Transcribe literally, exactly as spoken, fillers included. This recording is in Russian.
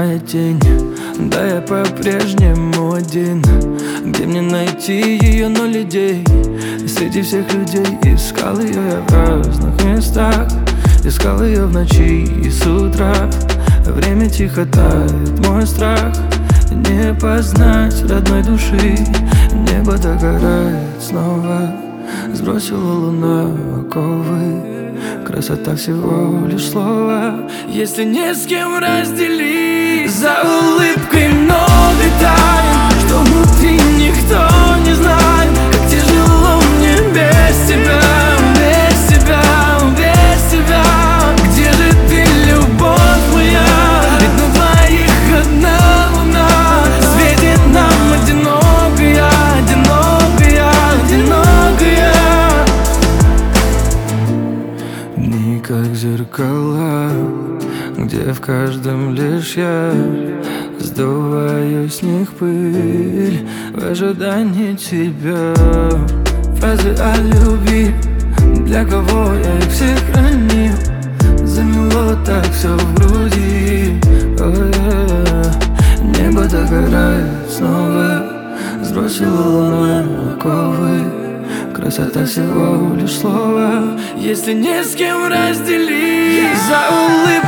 моя тень, да я по-прежнему один. Где мне найти ее, но людей среди всех людей? Искал ее я в разных местах, искал ее в ночи и с утра. Время тихо тает, мой страх не познать родной души. Небо догорает снова, сбросила луна оковы. Красота всего лишь слово, если не с кем разделить. За улыбкой много тайн, что внутри никто не знает. Как тяжело мне без тебя, без тебя, без тебя. Где же ты, любовь моя? Ведь на двоих одна луна светит нам одинокая, одинокая, одинокая. Дни как зеркала, где в каждом лишь я сдуваю с них пыль в ожидании тебя. Фразы о любви, для кого я их все хранил. Замело так все в груди, oh, yeah. Небо догорает снова, сбросила луна оковы. Красота всего лишь слово, если не с кем разделить. За улыбкой